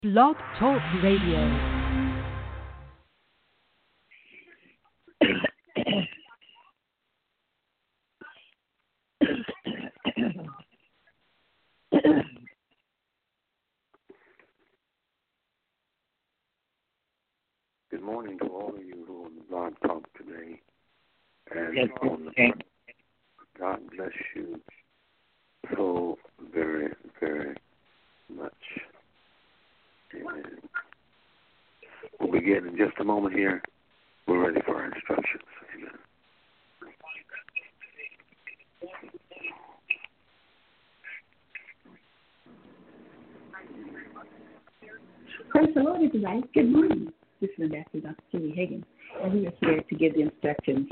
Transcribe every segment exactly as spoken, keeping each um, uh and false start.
Blog Talk Radio. Good morning to all of you who are on the Blog Talk today. And Yes, on the, okay. God bless you so very, very much. Amen. We'll begin in just a moment here. We're ready for our instructions. Amen. Praise the Lord, everybody. Good morning. This is Ambassador Doctor Julie Hagan, and we are here to give the instructions.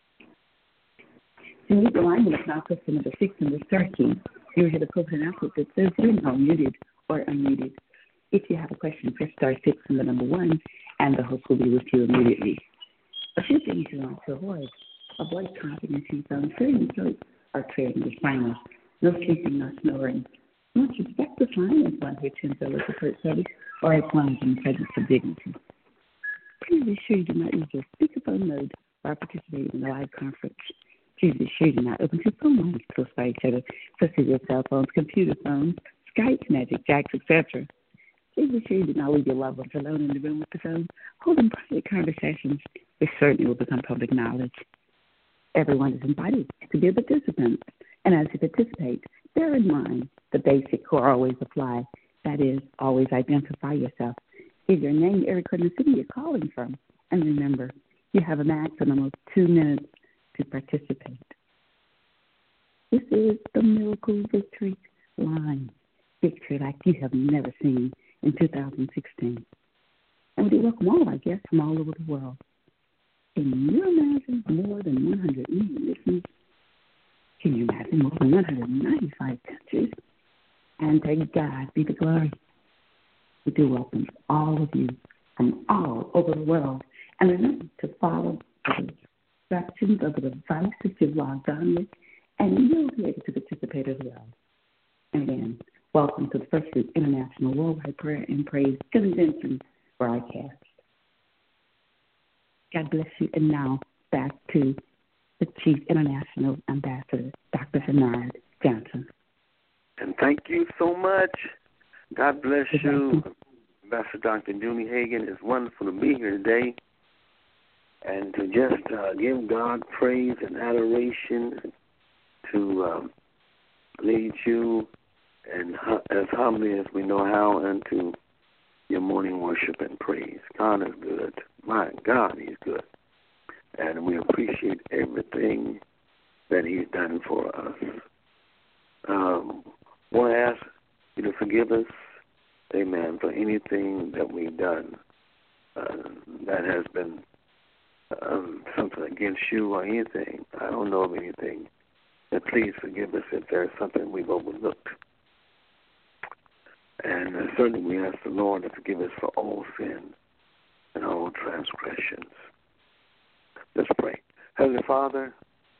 To meet the alignment of now question number six and number thirteen, you will hear the program output that says you're now muted or unmuted. If you have a question, press star six and the number one, and the host will be with you immediately. A few things you want to avoid. Avoid coughing and teeth on clearing the throat or clearing the spinal. No sleeping, no snoring. Most respect the sign as one who attends a local church service or as one in the presence of dignity. Please be sure you do not use your speakerphone mode while participating in the live conference. Please be sure you do not open your phone lines close by each other, such as your cell phones, computer phones, Skype, Magic Jacks, et cetera. Please be sure you do not leave your loved ones alone in the room with the phone, holding private conversations, which certainly will become public knowledge. Everyone is invited to be a participant, and as you participate, bear in mind the basic core always apply. That is, always identify yourself. Give your name, area code, and the city you're calling from. And remember, you have a maximum of two minutes to participate. This is the Miracle Victory Line. Victory like you have never seen in two thousand sixteen. And we welcome all our guests from all over the world. Can you imagine more than one hundred million listeners? Can you imagine more than one hundred ninety-five countries? And to God be the glory. We do welcome all of you from all over the world. And remember to follow the instructions of the device that you've logged on with, and you'll be able to participate as well. And again, welcome to the First Fruit International Worldwide Prayer and Praise Convention broadcast. God bless you. And now back to the Chief International Ambassador, Doctor Bernard Johnson. And thank you so much. God bless you. Ambassador Doctor Julie Hagan. It's wonderful to be here today and to just uh, give God praise and adoration to um, lead you and as humbly as we know how into your morning worship and praise. God is good. My God, He's good. And we appreciate everything that He's done for us. Um, I want to ask you to forgive us, amen, for anything that we've done uh, that has been um, something against you or anything. I don't know of anything. And please forgive us if there's something we've overlooked. And uh, certainly we ask the Lord to forgive us for all sin and all transgressions. Let's pray. Heavenly Father,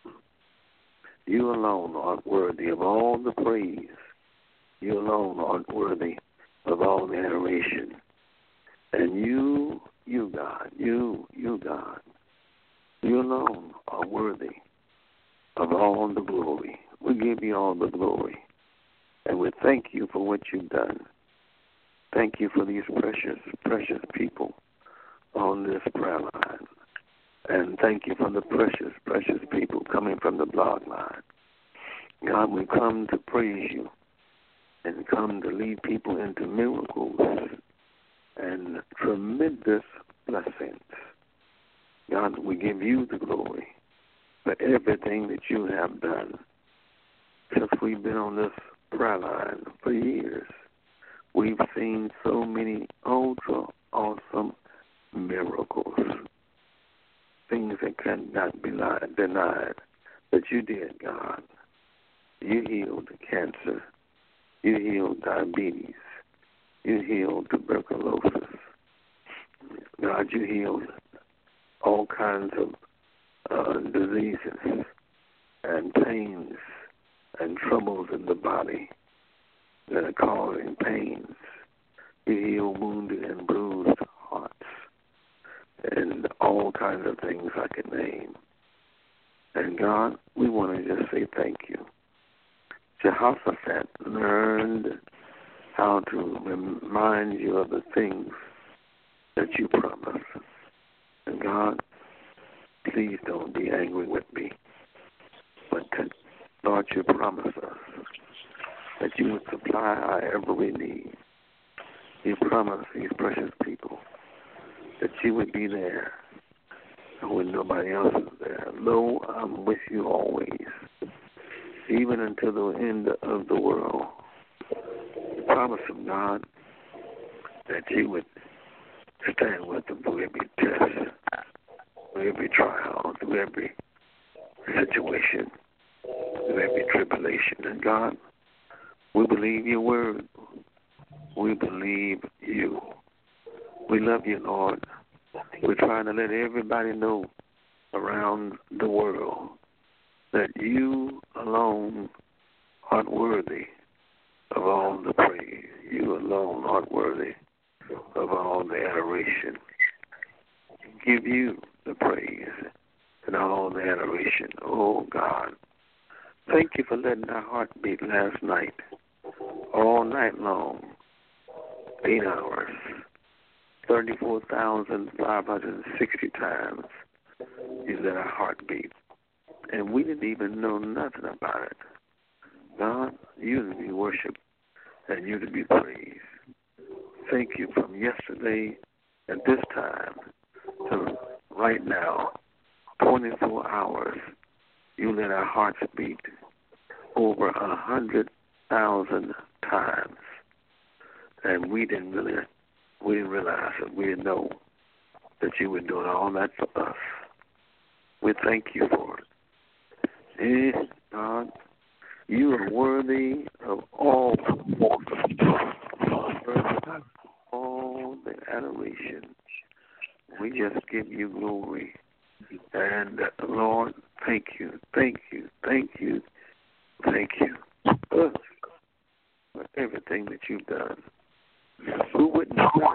you alone art worthy of all the praise. You alone art worthy of all the adoration. And you, you God, you, you God, you alone are worthy of all the glory. We give you all the glory. And we thank you for what you've done. Thank you for these precious, precious people on this prayer line. And thank you for the precious, precious people coming from the blog line. God, we come to praise you and come to lead people into miracles and tremendous blessings. God, we give you the glory for everything that you have done. Since we've been on this prayer line for years, we've seen so many ultra awesome miracles, things that cannot be lied, denied, that you did, God. You healed cancer. You healed diabetes. You healed tuberculosis. God, you healed all kinds of uh, diseases and pains and troubles in the body that are causing pains You heal wounded and bruised hearts and all kinds of things I can name. And God, we want to just say thank you. Jehoshaphat learned how to remind you of the things that you promised. And God, please don't be angry with me. But Lord, you promised us that you would supply our every need. You promised these precious people that you would be there when nobody else is there. Lo, I'm with you always, even until the end of the world. You promised them, God, that you would stand with them through every test, through every trial, through every situation, through every tribulation. And God, we believe your word. We believe you. We love you, Lord. We're trying to let everybody know around the world that you alone are worthy of all the praise. You alone are worthy of all the adoration. Give you the praise and all the adoration. Oh, God, thank you for letting our heart beat last night, all night long, eight hours. thirty-four thousand five hundred sixty times you let our heart beat. And we didn't even know nothing about it. God, you to be worshipped and you to be praised. Thank you from yesterday at this time to right now, twenty-four hours, you let our hearts beat over a one hundred thousand times. And we didn't really We didn't realize it. We didn't know that you were doing all that for us. We thank you for it. Eh, God, you are worthy of all, all the adoration. We just give you glory. And, uh, Lord, thank you, thank you, thank you, thank you uh, for everything that you've done. Who wouldn't do it?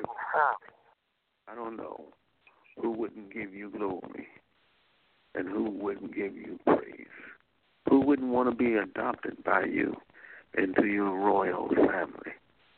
I don't know. Who wouldn't give you glory? And who wouldn't give you praise? Who wouldn't want to be adopted by you into your royal family?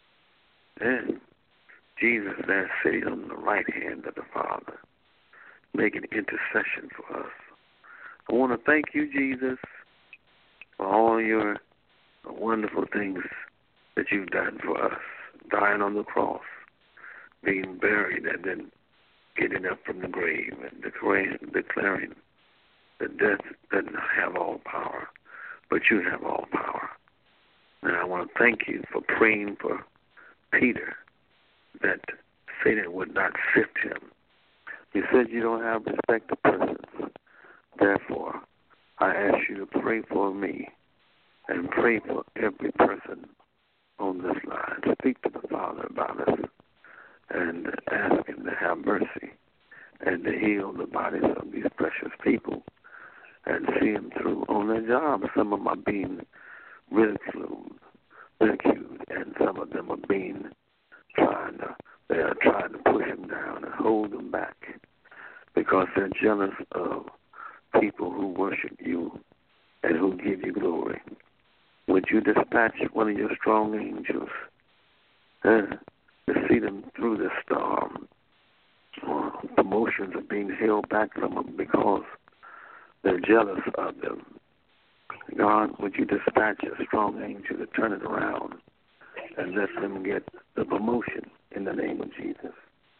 And Jesus there sitting on the right hand of the Father, making intercession for us. I want to thank you, Jesus, for all your wonderful things that you've done for us. Dying on the cross, being buried, and then getting up from the grave and declaring, declaring that death doesn't have all power, but you have all power. And I want to thank you for praying for Peter, that Satan would not sift him. You said you don't have respect of persons. Therefore, I ask you to pray for me and pray for every person on this line. Speak to the Father about us and ask him to have mercy and to heal the bodies of these precious people and see them through on their job. Some of them are being ridiculed, ridiculed, and some of them are being trying to, they are trying to push them down and hold them back because they're jealous of people who worship you and who give you glory. Would you dispatch one of your strong angels uh, to see them through this storm? Uh, promotions are being held back from them because they're jealous of them. God, would you dispatch a strong angel to turn it around and let them get the promotion in the name of Jesus?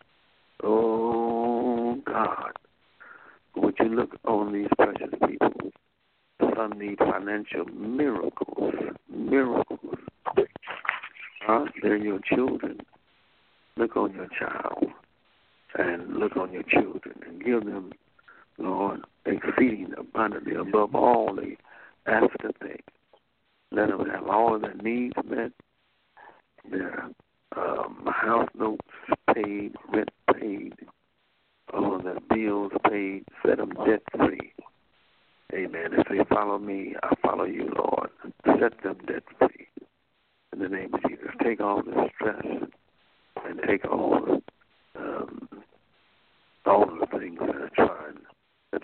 Oh, God, would you look on these precious people? Some need financial miracles, miracles. Huh? They're your children. Look on your child and look on your children and give them, Lord, exceeding abundantly above all they ask to think. Let them have all of their needs met, their um, house notes paid, rent paid, all of their bills paid, set them debt-free. Amen. If they follow me, I follow you, Lord. Set them debt-free. In the name of Jesus, take all the stress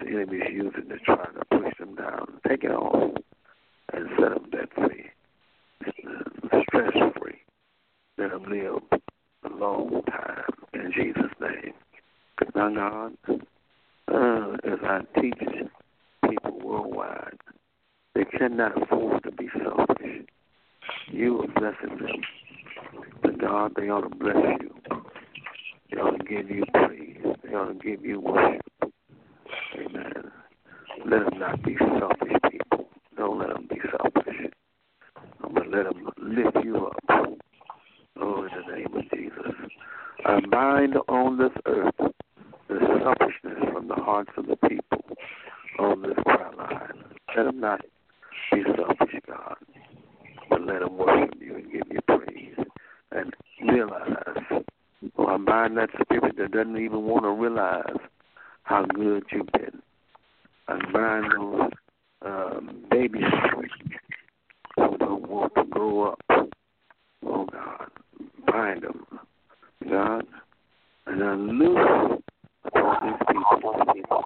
the enemy is using to try to push them down. Take it off and set them debt free, stress free. Let them live a long time in Jesus' name. Now, God, uh, as I teach people worldwide, they cannot afford to be selfish. You are blessing them. But God, they ought to bless you. They ought to give you praise. They ought to give you worship. Amen. Let them not be selfish people. Don't let them be selfish. But let them lift you up. Oh, in the name of Jesus. I bind on this earth the selfishness from the hearts of the people on this prayer line. Let them not be selfish, God, but let them worship you and give you praise and realize, oh, I bind that spirit that doesn't even want to realize how good you've been. I bind those um, baby spirits who don't want to grow up. Oh, God, bind them, God, and unloose upon these people.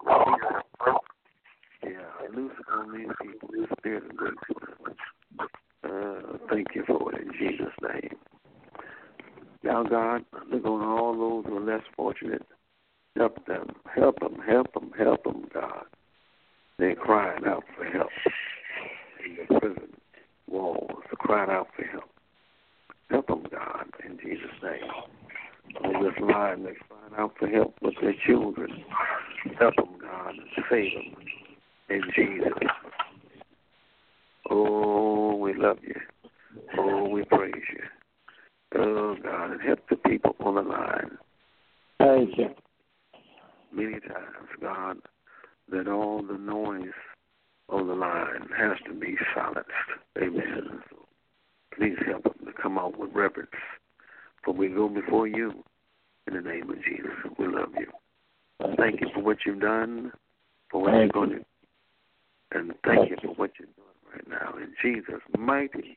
Yeah, loose upon these people the spirit of gratefulness. Uh, thank you for it in Jesus' name. Now, God, look on all those who are less fortunate. Help them, help them, help them, help them, God. They're crying out for help. In the prison walls, they're crying out for help. Help them, God, in Jesus' name. On this line, they're crying out for help with their children. Help them, God, and save them in Jesus. Oh, we love you. Oh, we praise you. Oh, God, and help the people on the line. Thank you. Many times, God, that all the noise on the line has to be silenced. Amen. So please help them to come out with reverence. For we go before you in the name of Jesus. We love you. Thank you for what you've done, for what you're going to do. And thank you for what you're doing right now. In Jesus' mighty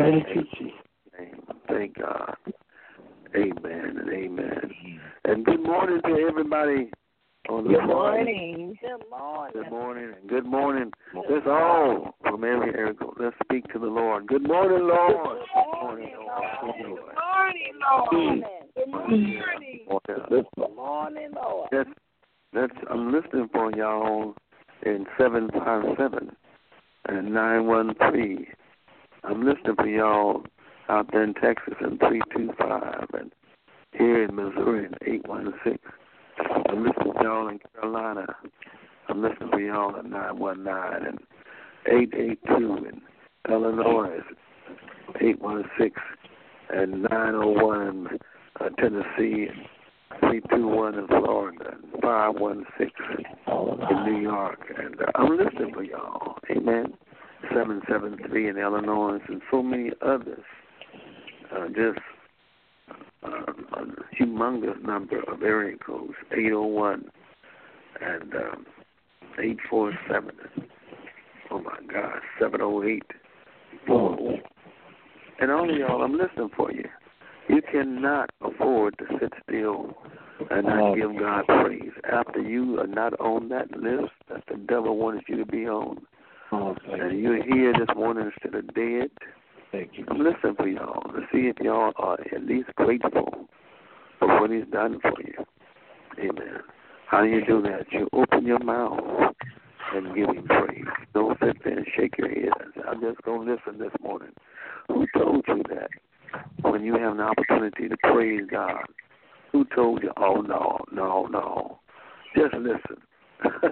name. Thank God. Amen and amen. And good morning to everybody. On the good morning. Good morning. Good morning. And good morning. Let's all from every area. Let's speak to the Lord. Good morning, Lord. Good morning, Lord. Good morning, Lord. Good morning. Good morning, Lord. That's, that's, I'm listening for y'all in seven five seven and nine one three. I'm listening for y'all out there in Texas in three two five and here in Missouri in eight one six. I'm listening to y'all in Carolina. I'm listening to y'all in nine one nine and eight eight two in Illinois, eight one six and nine oh one uh, Tennessee, three two one in Florida, and five one six in New York. And uh, I'm listening for y'all. Amen. seven seven three in Illinois and so many others. Uh, just Uh, a humongous number of area codes, eight oh one and um, eight four seven. Oh, my God, seven oh eight. Oh. And all of y'all, I'm listening for you. You cannot afford to sit still and not give God praise after you are not on that list that the devil wanted you to be on. And you're here this morning instead of dead. Thank you. I'm listening for y'all to see if y'all are at least grateful for what he's done for you. Amen. How do you do that? You open your mouth and give him praise. Don't sit there and shake your head. I'm just going to listen this morning. Who told you that when you have an opportunity to praise God? Who told you, oh, no, no, no. Just listen.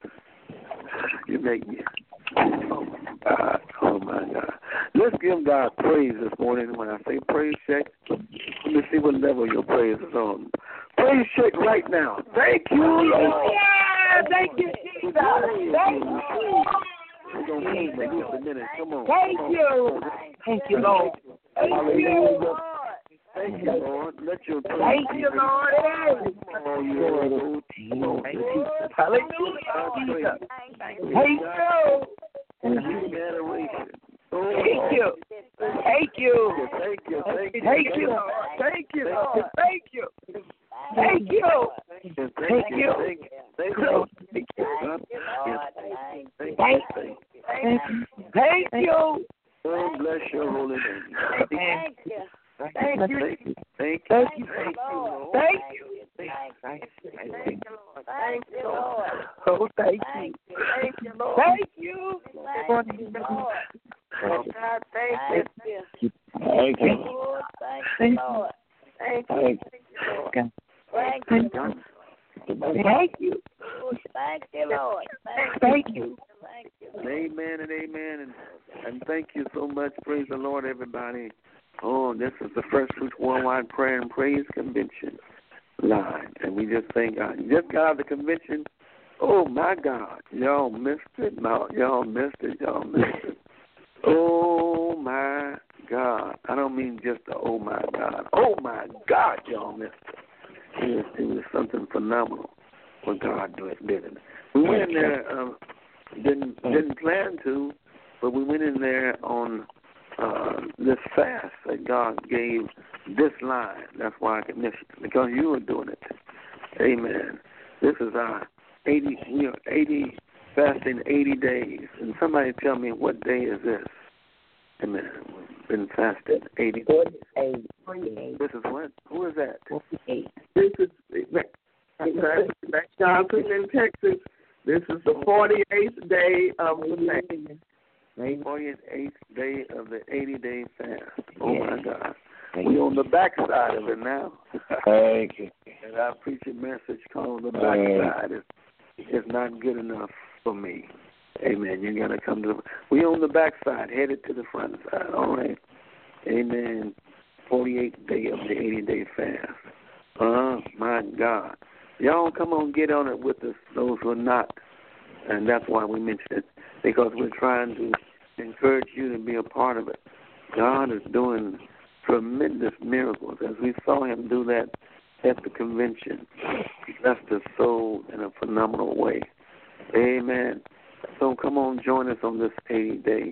You make me, oh, my God, oh, my God. Let's give God praise this morning. When I say praise check, let me see what level your praise is on. Praise check right now. Thank you, Lord. Yeah, thank you, Jesus. Thank you. We're going to praise for just a minute. Come on. Thank you. Thank you, Lord. Thank you, Lord. Thank you, Lord. Let your praise Thank you, Lord. Oh, you Hallelujah. Hallelujah. Thank you. And you adoration. Thank you. Thank you. Thank you. Thank you. Thank you. Thank you. Thank you. Thank you. Thank you. Thank you. Thank you. Lord. Thank you. Thank Thank you. Thank you, Lord. Thank you, Lord. Oh, thank Thank you. you. Thank you, Lord. Thank you. Thank you, Lord. Oh, God, thank you. Thank you. Lord, thank you, Lord. Thank you. Thank Thank you, Lord. you. Thank you, Lord. Thank you. Thank you, Lord. Thank you. Thank you. Thank you. Amen and amen. And, and thank you so much. Praise the Lord, everybody. Oh, this is the First Fruits Worldwide Prayer and Praise Convention line. And we just thank God. You just got out of the convention. Oh, my God. Y'all missed it. No, y'all missed it. Y'all missed it. Oh, my God. I don't mean just the oh, my God. Oh, my God, y'all missed it. It was, it was something phenomenal what God did. We went in there, um, didn't didn't plan to, but we went in there on uh, this fast that God gave this line. That's why I can miss it, because you were doing it. Amen. This is our eighty, we are eighty fasting eighty days, and somebody tell me what day is this? Amen. We've been fasting eighty. forty-eight. forty-eight. This is what? Who is that? forty-eight. This is Max Johnson in Texas. This is the forty-eighth day of the fast. forty-eighth day of the eighty-day fast. Oh, Yes. my God. We're on the backside of it now. Thank you. And I preach a message called the backside is, is not good enough for me. Amen. You got to come to the... We're on the backside, headed to the front side. All right. Amen. forty-eighth day of the eighty-day fast. Oh, my God. Y'all come on, get on it with us, those who are not. And that's why we mention it, because we're trying to encourage you to be a part of it. God is doing tremendous miracles, as we saw him do that at the convention. He blessed us so in a phenomenal way. Amen. So come on, join us on this eighty-day,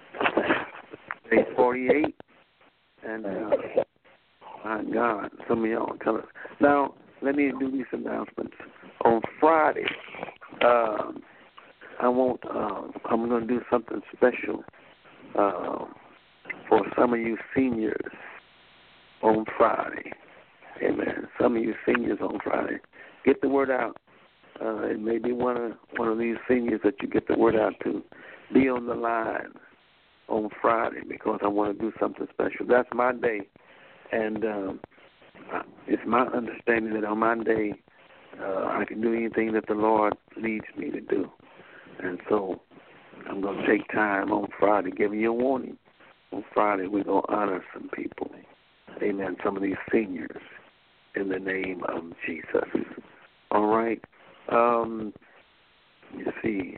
day forty-eight. And, uh, my God, some of y'all tell us. Now, let me do these announcements. On Friday, uh, I want, uh, I'm going to do something special uh, for some of you seniors on Friday. Amen. Some of you seniors on Friday. Get the word out. Uh, it may be one of one of these seniors that you get the word out to. Be on the line on Friday, because I want to do something special. That's my day. And um, it's my understanding that on my day, uh, I can do anything that the Lord leads me to do. And so I'm going to take time on Friday, giving you a warning. On Friday, we're going to honor some people. Amen. Some of these seniors in the name of Jesus. All right. Um, you see,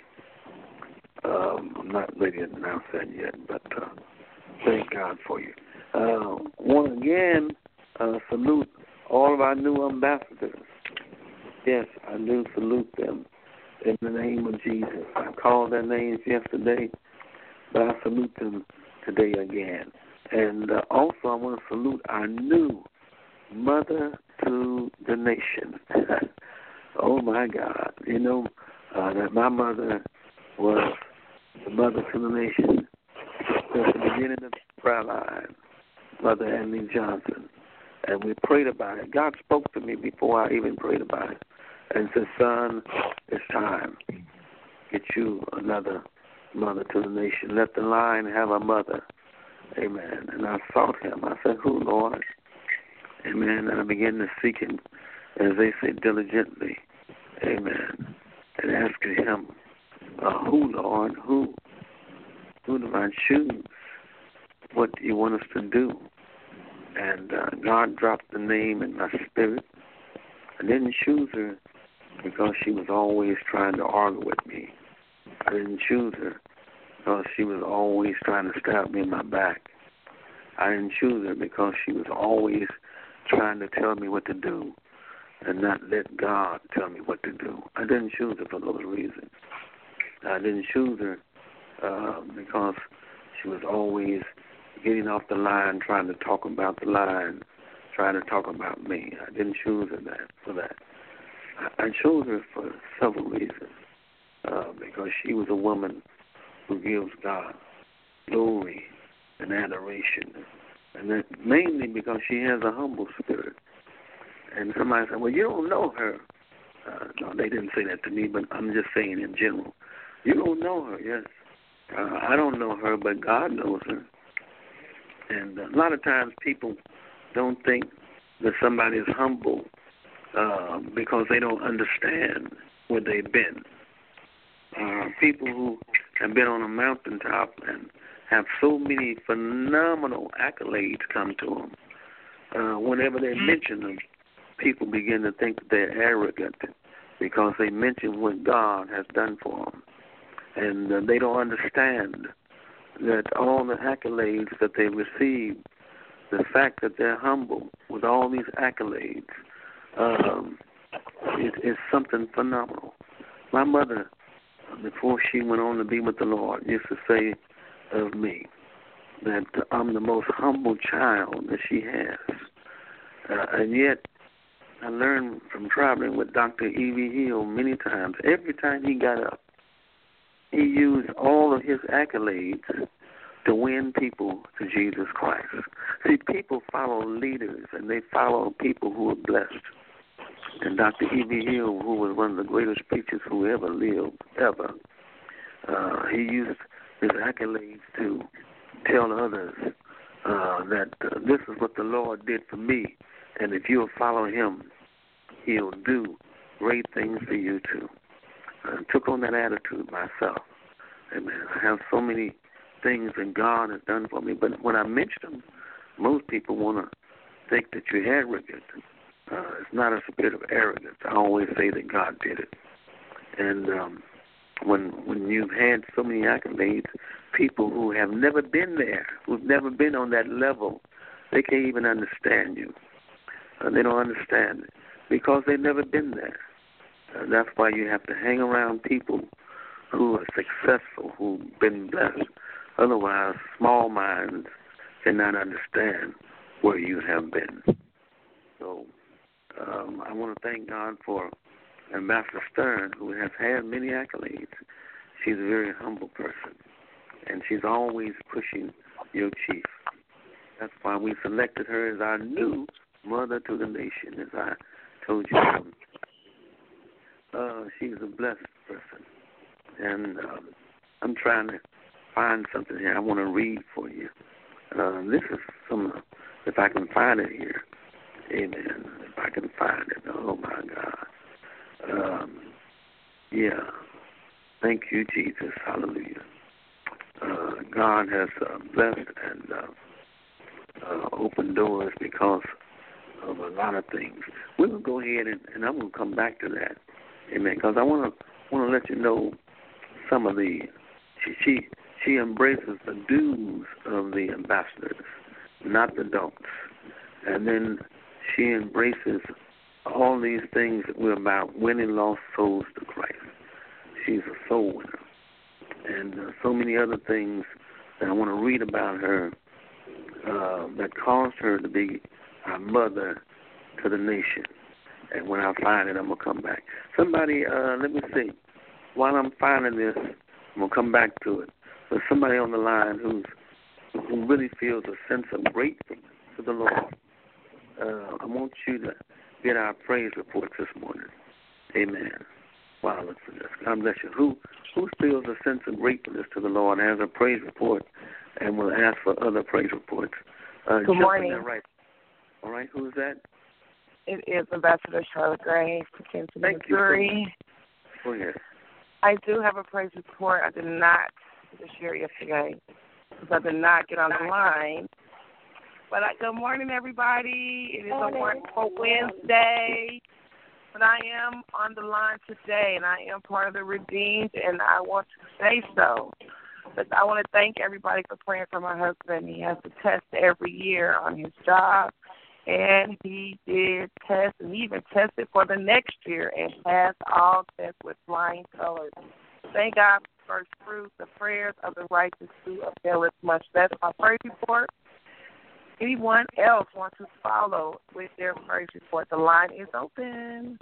um, I'm not ready to announce that yet, but uh, thank God for you. Uh, want again uh, salute all of our new ambassadors. Yes, I do salute them in the name of Jesus. I called their names yesterday, but I salute them today again. And uh, also I want to salute our new mother to the nation. Oh, my God. You know uh, that my mother was the mother to the nation at the beginning of the prayer line, Mother Annie Johnson. And we prayed about it. God spoke to me before I even prayed about it and said, son, it's time. Get you another mother to the nation. Let the line have a mother. Amen. And I sought him. I said, who, Lord? Amen. And I began to seek him, as they say, diligently. Amen. And asking him, uh, who, Lord? Who? Who do I choose? What do you want us to do? And uh, God dropped the name in my spirit. I didn't choose her because she was always trying to argue with me. I didn't choose her because she was always trying to stab me in my back. I didn't choose her because she was always trying to tell me what to do and not let God tell me what to do. I didn't choose her for those reasons. I didn't choose her uh, because she was always getting off the line, trying to talk about the line, trying to talk about me. I didn't choose her that, for that. I, I chose her for several reasons, uh, because she was a woman who gives God glory and adoration, and that mainly because she has a humble spirit. And somebody said, well, you don't know her. Uh, no, they didn't say that to me, but I'm just saying in general. You don't know her, yes. Uh, I don't know her, but God knows her. And a lot of times people don't think that somebody is humble uh, because they don't understand where they've been. Uh, people who have been on a mountaintop and have so many phenomenal accolades come to them, uh, whenever they mention them, people begin to think that they're arrogant because they mention what God has done for them. And uh, they don't understand that all the accolades that they receive, the fact that they're humble with all these accolades, um, it, it's something phenomenal. My mother, before she went on to be with the Lord, used to say of me that I'm the most humble child that she has. Uh, and yet, I learned from traveling with Doctor E V Hill many times. Every time he got up, he used all of his accolades to win people to Jesus Christ. See, people follow leaders, and they follow people who are blessed. And Doctor E V Hill, who was one of the greatest preachers who ever lived, ever, uh, he used his accolades to tell others uh, that uh, this is what the Lord did for me, and if you'll follow him, he'll do great things for you too. I took on that attitude myself. Amen. I have so many things that God has done for me, but when I mention them, most people want to think that you're arrogant. Uh, it's not a spirit of arrogance. I always say that God did it. And um, when when you've had so many accolades, people who have never been there, who've never been on that level, they can't even understand you. Uh, they don't understand it because they've never been there. Uh, that's why you have to hang around people who are successful, who've been blessed. Otherwise, small minds cannot understand where you have been. So um, I want to thank God for Ambassador Stern, who has had many accolades. She's a very humble person, and she's always pushing your chief. That's why we selected her as our new mother to the nation, as I told you. Uh, she's a blessed person. And um, I'm trying to find something here I want to read for you. Uh, this is some, if I can find it here. Amen. If I can find it. Oh, my God. Um, yeah. Thank you, Jesus. Hallelujah. Uh, God has uh, blessed and uh, uh, opened doors because of a lot of things. We're going to go ahead and, and I'm going to come back to that. Amen. Because I want to want to let you know some of the, she, she, she embraces the do's of the ambassadors, not the don'ts. And then she embraces all these things that we're about, winning lost souls to Christ. She's a soul winner. And uh, so many other things that I want to read about her uh, that caused her to be our mother to the nation. And when I find it, I'm going to come back. Somebody, uh, let me see. While I'm finding this, I'm going to come back to it. There's somebody on the line who's, who really feels a sense of gratefulness to the Lord. Uh, I want you to get our praise reports this morning. Amen. Wow, look for this. God bless you. Who who feels a sense of gratefulness to the Lord and has a praise report and will ask for other praise reports? Uh, Good morning. Right. All right, who's that? It is Ambassador Charlotte Gray from Kansas, Missouri. Go ahead. I do have a praise report. I did not share yesterday because I did not get on the line. But I, good morning, everybody. It is a wonderful Wednesday. But I am on the line today, and I am part of the Redeemed, and I want to say so. But I want to thank everybody for praying for my husband. He has to test every year on his job, and he did test, and he even tested for the next year and passed all tests with flying colors. Thank God for first fruits. The prayers of the righteous do avail as much. That's my praise report. Anyone else want to follow with their praise report? The line is open.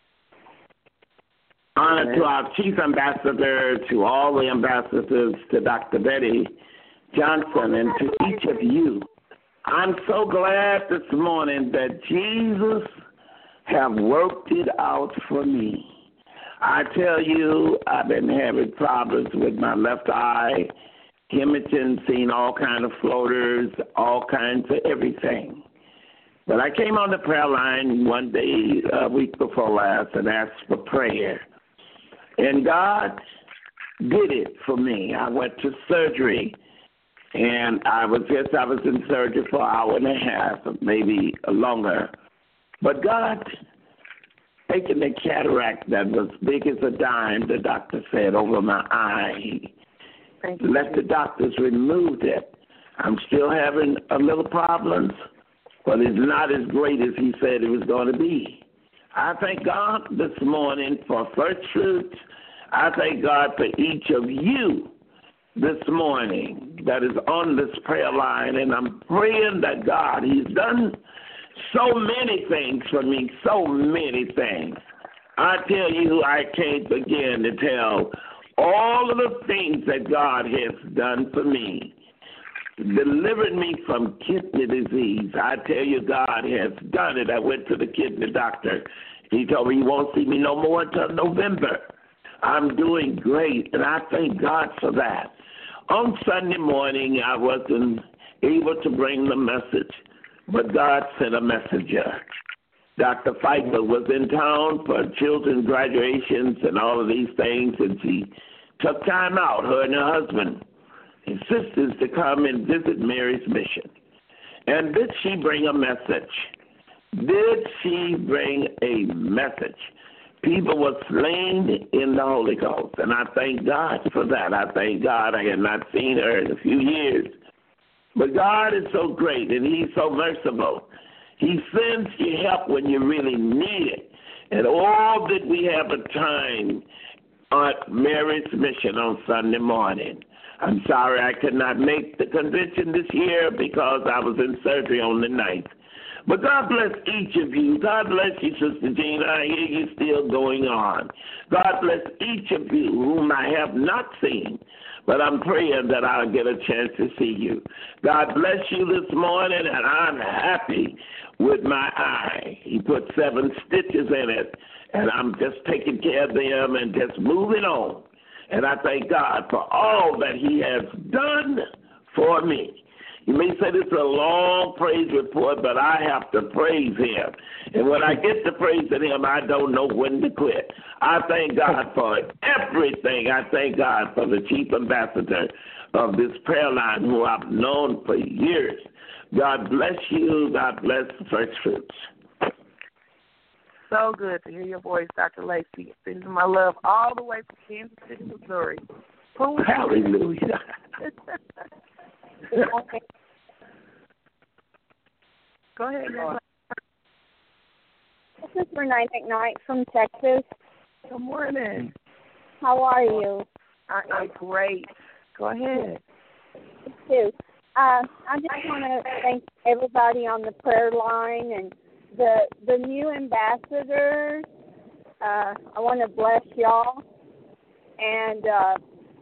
Honor to our chief ambassador, to all the ambassadors, to Doctor Betty Johnson, and to each of you. I'm so glad this morning that Jesus have worked it out for me. I tell you, I've been having problems with my left eye, hemorrhaging, seen all kinds of floaters, all kinds of everything. But I came on the prayer line one day, a week before last, and asked for prayer. And God did it for me. I went to surgery, and I was just, I was in surgery for an hour and a half, maybe longer. But God, taking the cataract that was big as a dime, the doctor said, over my eye, let the doctors remove it. I'm still having a little problems, but it's not as great as he said it was going to be. I thank God this morning for First Fruits. I thank God for each of you this morning that is on this prayer line, and I'm praying that God, he's done so many things for me, so many things. I tell you, I can't begin to tell all of the things that God has done for me. Delivered me from kidney disease. I tell you, God has done it. I went to the kidney doctor. He told me he won't see me no more until November. I'm doing great, and I thank God for that. On Sunday morning, I wasn't able to bring the message, but God sent a messenger. Doctor Pfeiffer was in town for children's graduations and all of these things, and she took time out, her and her husband and sisters, to come and visit Mary's Mission. And did she bring a message? Did she bring a message? People were slain in the Holy Ghost, and I thank God for that. I thank God. I had not seen her in a few years. But God is so great, and he's so merciful. He sends you help when you really need it. And all that we have a time at Mary's Mission on Sunday morning. I'm sorry I could not make the convention this year because I was in surgery on the ninth. But God bless each of you. God bless you, Sister Gina. I hear you still going on. God bless each of you whom I have not seen, but I'm praying that I'll get a chance to see you. God bless you this morning, and I'm happy with my eye. He put seven stitches in it, and I'm just taking care of them and just moving on. And I thank God for all that he has done for me. You may say this is a long praise report, but I have to praise him. And when I get to praising him, I don't know when to quit. I thank God for everything. I thank God for the chief ambassador of this prayer line, who I've known for years. God bless you. God bless First Fruits. So good to hear your voice, Doctor Lacey. Sending my love all the way from Kansas City, Missouri. Hallelujah. Go ahead. Go This is Renee McKnight from Texas. Good morning. How are you? I am great. Go ahead. Me too. Uh, I just want to thank everybody on the prayer line and the the new ambassadors. Uh, I want to bless y'all. And uh,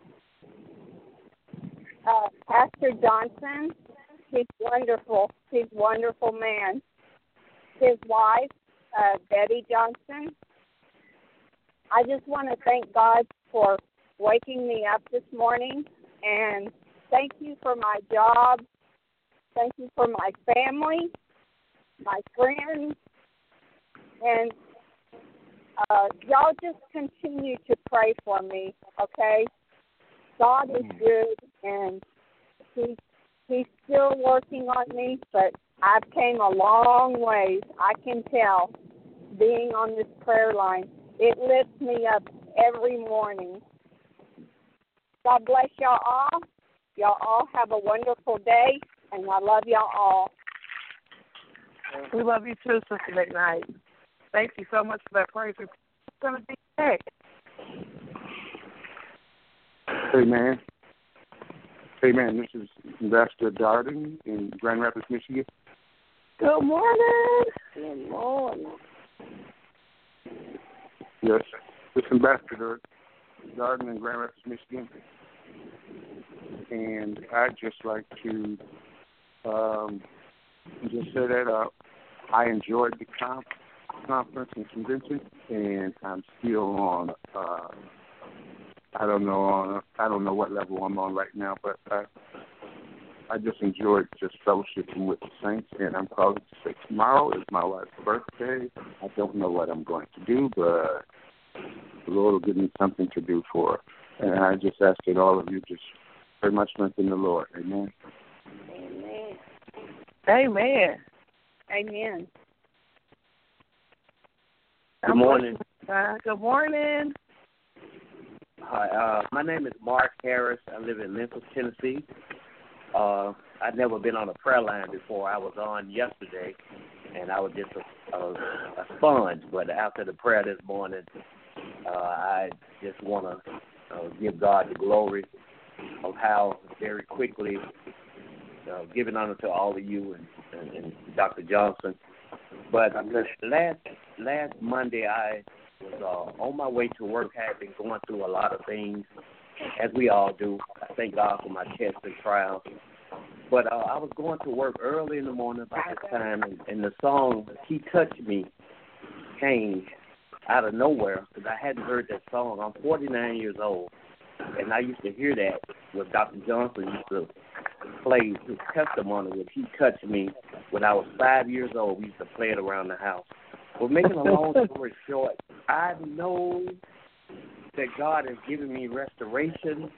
uh, Pastor Johnson, he's wonderful. He's a wonderful man. His wife, uh, Betty Johnson. I just want to thank God for waking me up this morning, and thank you for my job. Thank you for my family, my friends, and uh, y'all just continue to pray for me, okay? God is good, and he's, he's still working on me, but I've came a long ways. I can tell, being on this prayer line. It lifts me up every morning. God bless y'all all. Y'all all have a wonderful day, and I love y'all all. We love you too, Sister McKnight. Thank you so much for that praise. It's going to be next. Amen. Amen. This is Ambassador Darden in Grand Rapids, Michigan. Good morning. Good morning. Yes, this is Ambassador Darden in Grand Rapids, Michigan. And I'd just like to um, just say that uh, I enjoyed the conference. conference and convention, and I'm still on. Uh, I don't know on. I don't know what level I'm on right now, but I, I just enjoyed just fellowshipping with the saints, and I'm calling to say tomorrow is my wife's birthday. I don't know what I'm going to do, but the Lord will give me something to do for her. And I just ask that all of you just very much strength in the Lord. Amen. Amen. Amen. Amen. Good morning. Uh, good morning. Hi, uh, my name is Mark Harris. I live in Memphis, Tennessee. Uh, I'd never been on a prayer line before. I was on yesterday, and I was just a, a, a sponge. But after the prayer this morning, uh, I just want to uh, give God the glory of how very quickly, uh, giving honor to all of you and, and, and Doctor Johnson. But last last Monday, I was uh, on my way to work. I had been going through a lot of things, as we all do. I thank God for my tests and trials. But uh, I was going to work early in the morning about this time, and, and the song "He Touched Me" came out of nowhere because I hadn't heard that song. I'm forty-nine years old, and I used to hear that with Doctor Johnson used to play his testimony with "He Touched Me" when I was five years old. We used to play it around the house. But making a long story short, I know that God has given me restoration.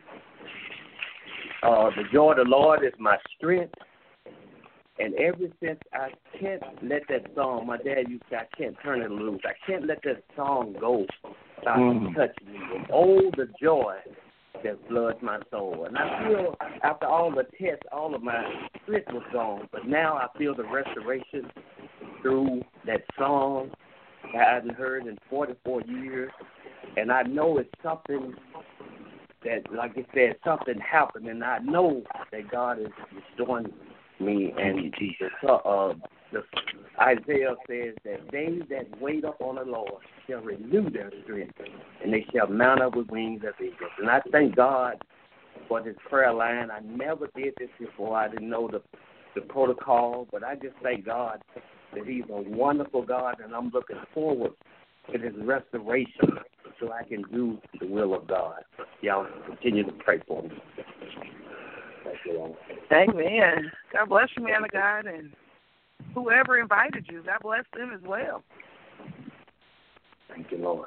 Uh, the joy of the Lord is my strength. And ever since, I can't let that song, my dad used to say, I can't turn it loose. I can't let that song go without mm. touching me. And oh, the joy that floods my soul. And I feel after all the tests, all of my strength was gone. But now I feel the restoration through that song that I hadn't heard in forty-four years. And I know it's something that, like I said, something happened. And I know that God is restoring me. And Jesus, uh, uh, the, Isaiah says that they that wait upon the Lord shall renew their strength, and they shall mount up with wings as eagles. And I thank God for this prayer line. I never did this before. I didn't know the the protocol, but I just thank God that He's a wonderful God, and I'm looking forward to His restoration so I can do the will of God. Y'all continue to pray for me. Thank you, Lord. Amen. God bless you, man of God, and whoever invited you, God bless them as well. Thank you, Lord.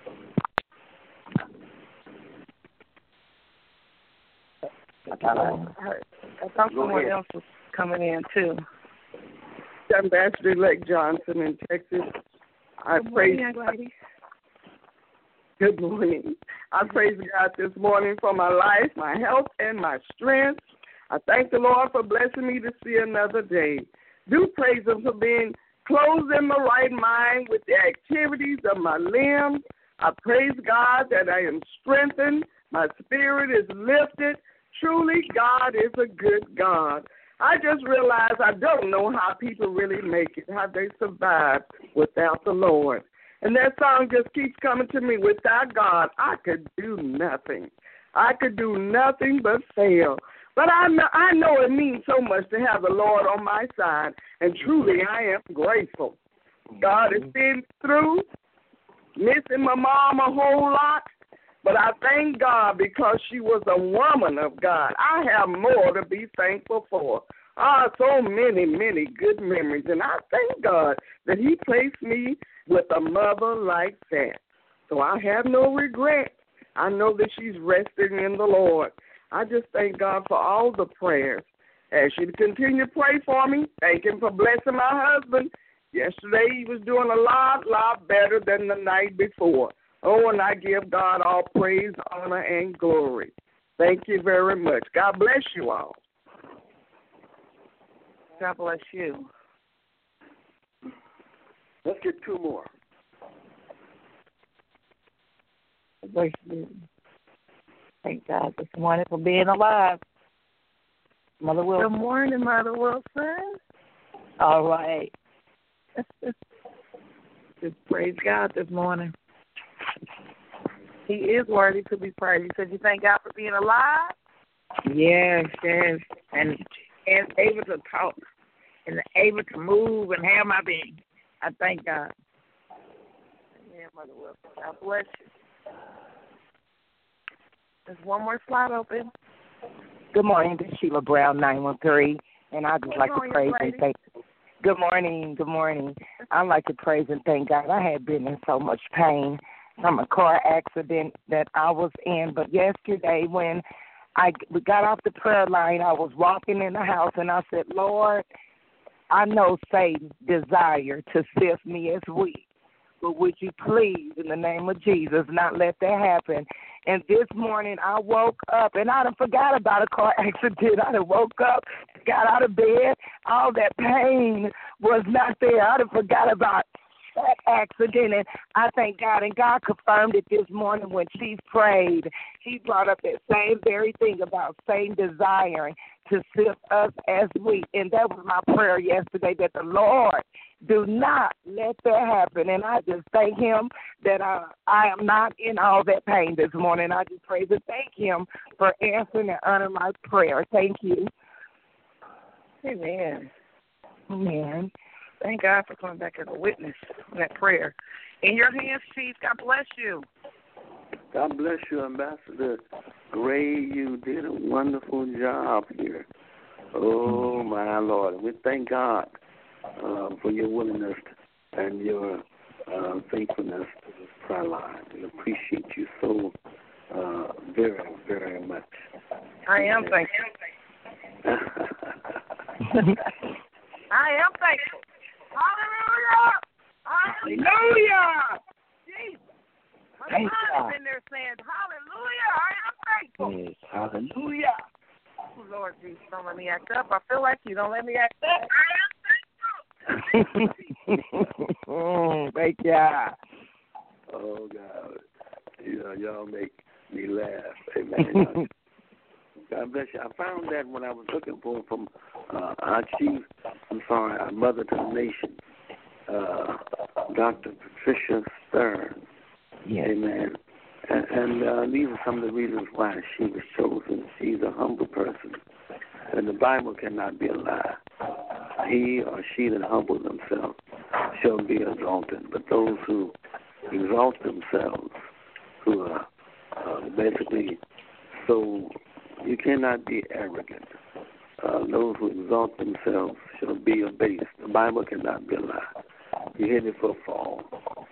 I thought, I, I thought someone else was coming in, too. Ambassador-elect Johnson in Texas. I Good praise morning, lady. Good morning. I praise God this morning for my life, my health, and my strength. I thank the Lord for blessing me to see another day. Do praise Him for being clothed in my right mind with the activities of my limbs. I praise God that I am strengthened. My spirit is lifted. Truly, God is a good God. I just realized I don't know how people really make it, how they survive without the Lord. And that song just keeps coming to me. Without God, I could do nothing. I could do nothing but fail. But I know, I know it means so much to have the Lord on my side, and truly I am grateful. God has been through, missing my mom a whole lot, but I thank God because she was a woman of God. I have more to be thankful for. Ah, so many, many good memories, and I thank God that He placed me with a mother like that. So I have no regret. I know that she's resting in the Lord. I just thank God for all the prayers. As you continue to pray for me, thank Him for blessing my husband. Yesterday he was doing a lot, lot better than the night before. Oh, and I give God all praise, honor, and glory. Thank you very much. God bless you all. God bless you. Let's get two more. Bless you. Thank God this morning for being alive. Mother Wilson. Good morning, Mother Wilson. All right. Just praise God this morning. He is worthy to be praised. You said you thank God for being alive? Yes, yes. And, and able to talk and able to move and have my being. I thank God. there, Mother Wilson. God bless you. There's one more slot open. Good morning. This is Sheila Brown, nine one three, and I'd just Good like morning, to praise lady. and thank. Good morning. Good morning. I'd like to praise and thank God. I had been in so much pain from a car accident that I was in, but yesterday when I we got off the prayer line, I was walking in the house, and I said, Lord, I know Satan desire to sift me as wheat, but would you please, in the name of Jesus, not let that happen? And this morning I woke up, and I done forgot about a car accident. I done woke up, got out of bed. All that pain was not there. I done forgot about that accident, and I thank God. And God confirmed it this morning when she prayed. He brought up that same very thing about Satan desiring to sift us as wheat. And that was my prayer yesterday, that the Lord do not let that happen. And I just thank him that uh, I am not in all that pain this morning. I just praise and thank him for answering and honoring my prayer. Thank you. Amen. Amen. Thank God for coming back as a witness in that prayer. In your hands, Chief. God bless you. God bless you, Ambassador Gray. You did a wonderful job here. Oh, my Lord. We thank God uh, for your willingness and your uh, faithfulness to this prayer line. We appreciate you so uh, very, very much. I am thankful. I am thankful. Hallelujah! Hallelujah! Jesus. My Thank son God. is in there saying, hallelujah, I am thankful. Yes, hallelujah. Oh, Lord Jesus, don't let me act up. I feel like you don't let me act up. I am thankful. Thank you. Oh, God. You know, y'all make me laugh. Amen. God bless you. I found that when I was looking for from uh, our chief, I'm sorry, our mother to the nation, uh, Doctor Patricia Stern. Yes. Amen. And, and uh, these are some of the reasons why she was chosen. She's a humble person, and the Bible cannot be a lie. He or she that humbles themselves shall be exalted, but those who exalt themselves, who are uh, basically so, you cannot be arrogant. Uh, those who exalt themselves shall be abased. The Bible cannot be a lie. You're headed for a fall.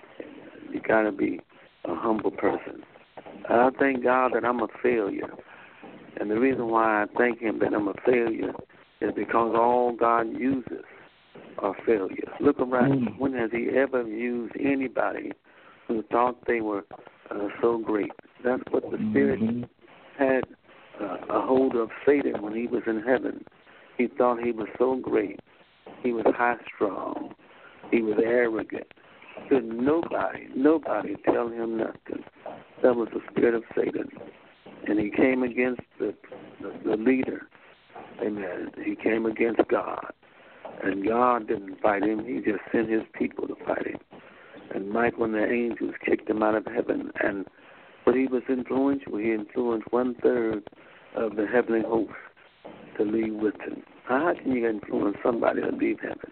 You got to be a humble person. And I thank God that I'm a failure. And the reason why I thank him that I'm a failure is because all God uses are failures. Look around. Mm. When has he ever used anybody who thought they were uh, so great? That's what the Spirit mm-hmm. had uh, a hold of Satan when he was in heaven. He thought he was so great. He was high-strung. He was arrogant. Could nobody, nobody tell him nothing. That was the spirit of Satan. And he came against the, the, the leader. Amen. He came against God. And God didn't fight him. He just sent his people to fight him. And Michael and the angels kicked him out of heaven. And but he was influential. He influenced one-third of the heavenly host to leave with him. How can you influence somebody to leave heaven?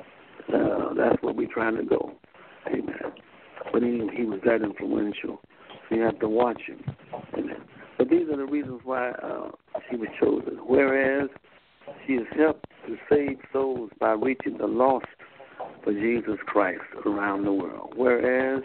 Uh, that's where we're trying to go. Amen. But he, he was that influential. So you have to watch him. Amen. But these are the reasons why uh, she was chosen. Whereas she has helped to save souls by reaching the lost for Jesus Christ around the world. Whereas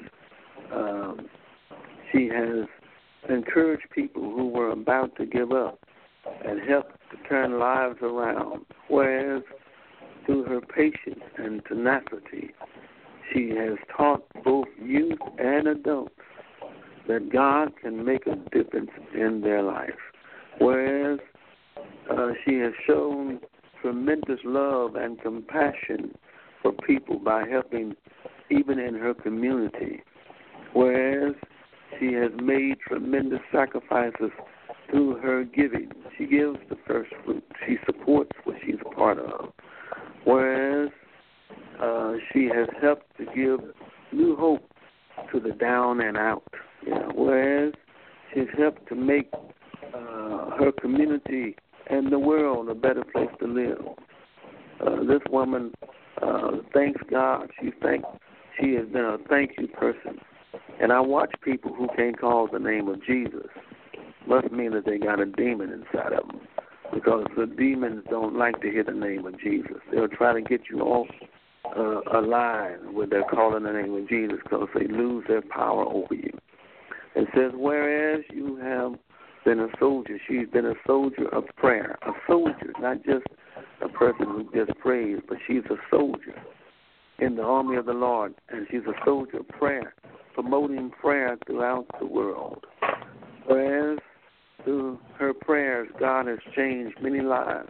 um, she has encouraged people who were about to give up and helped to turn lives around. Whereas through her patience and tenacity, she has taught both youth and adults that God can make a difference in their life. Whereas uh, she has shown tremendous love and compassion for people by helping even in her community. Whereas she has made tremendous sacrifices through her giving. She gives the first fruit. She supports what she's a part of. Whereas uh, she has helped to give new hope to the down and out. Yeah. Whereas she's helped to make uh, her community and the world a better place to live. Uh, this woman uh, thanks God. She thank, She has been a thank you person And I watch people who can't call the name of Jesus. Must mean that they got a demon inside of them, because the demons don't like to hear the name of Jesus. They'll try to get you off uh, a line where they're calling the name of Jesus, because they lose their power over you. It says, whereas you have been a soldier, she's been a soldier of prayer. A soldier, not just a person who just prays, but she's a soldier in the army of the Lord, and she's a soldier of prayer, promoting prayer throughout the world. Whereas through her prayers, God has changed many lives.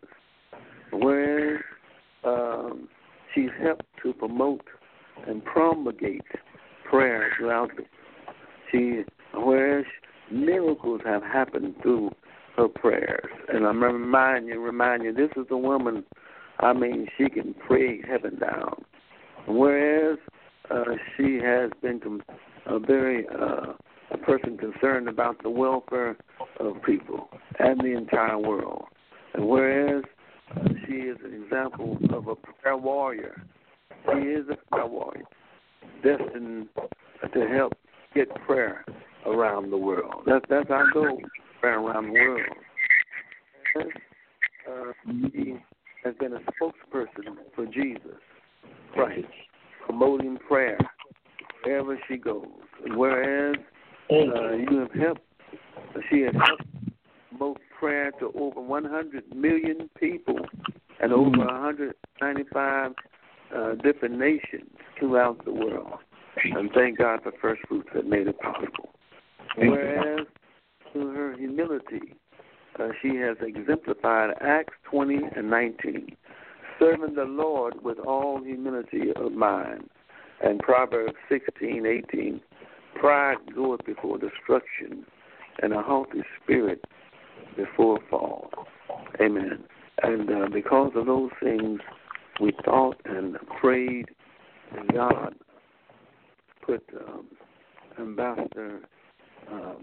Whereas um, she's helped to promote and promulgate prayer throughout the she whereas miracles have happened through her prayers. And I'm remind you, remind you, this is the woman, I mean, she can pray heaven down. Whereas uh, she has been com- a very uh, a person concerned about the welfare of people and the entire world. And whereas uh, she is an example of a prayer warrior, she is a prayer warrior destined to help get prayer around the world. That's that's our goal, prayer around the world. And, uh, she has been a spokesperson for Jesus Christ, promoting prayer wherever she goes. Whereas uh, you have helped, she has helped promote prayer to over one hundred million people and over one hundred ninety-five uh, different nations throughout the world. And thank God for First Fruits that made it possible. Whereas through her humility, uh, she has exemplified Acts twenty and nineteen, serving the Lord with all humility of mind. And Proverbs sixteen, eighteen, pride goeth before destruction, and a haughty spirit before fall. Amen. And uh, because of those things, we thought and prayed, and God put um, Ambassador um,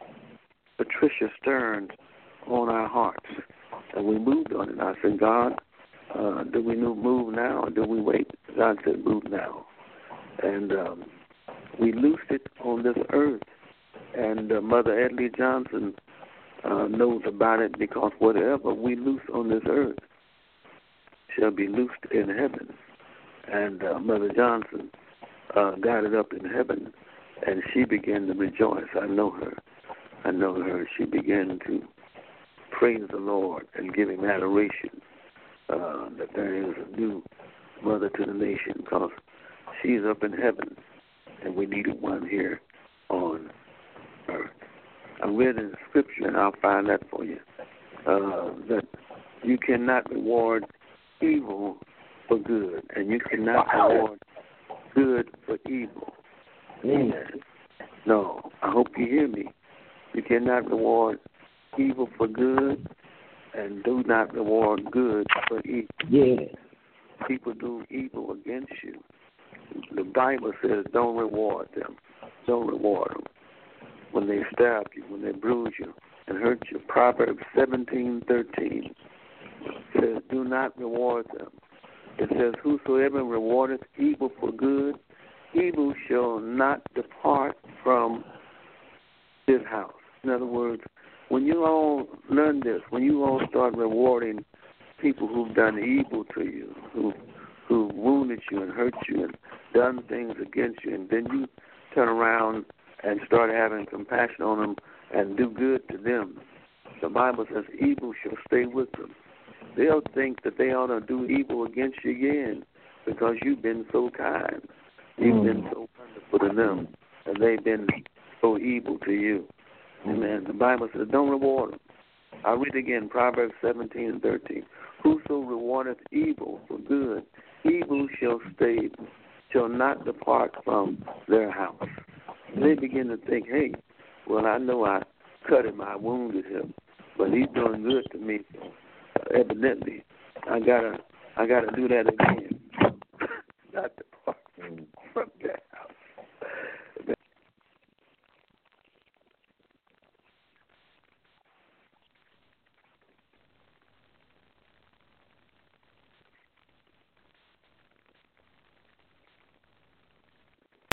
Patricia Stearns on our hearts, and we moved on it. I said, God, uh, do we move now or do we wait? God said, move now. And um, we loosed it on this earth, and uh, Mother Edley Johnson uh, knows about it, because whatever we loose on this earth shall be loosed in heaven. And uh, Mother Johnson uh, got it up in heaven, and she began to rejoice. I know her. I know her. She began to praise the Lord and give him adoration uh, that there is a new mother to the nation, because she's up in heaven, and we needed one here on earth. I read in the scripture, and I'll find that for you, uh, that you cannot reward evil for good, and you cannot reward good for evil. Amen. No, I hope you hear me. You cannot reward evil for good, and do not reward good for evil. Yes. People do evil against you. The Bible says don't reward them. Don't reward them. When they stab you, when they bruise you and hurt you. Proverbs seventeen thirteen says do not reward them. It says whosoever rewardeth evil for good, evil shall not depart from his house. In other words, when you all learn this, when you all start rewarding people who've done evil to you, who who wounded you and hurt you and done things against you, and then you turn around and start having compassion on them and do good to them, the Bible says evil shall stay with them. They'll think that they ought to do evil against you again because you've been so kind. You've mm. been so wonderful to them, and they've been so evil to you. Amen. The Bible says don't reward them. I'll read again, Proverbs seventeen and thirteen. Whoso rewardeth evil for good, evil shall stay, shall not depart from their house. They begin to think, hey, well, I know I cut him, I wounded him, but he's doing good to me. So evidently, I gotta, I gotta do that again.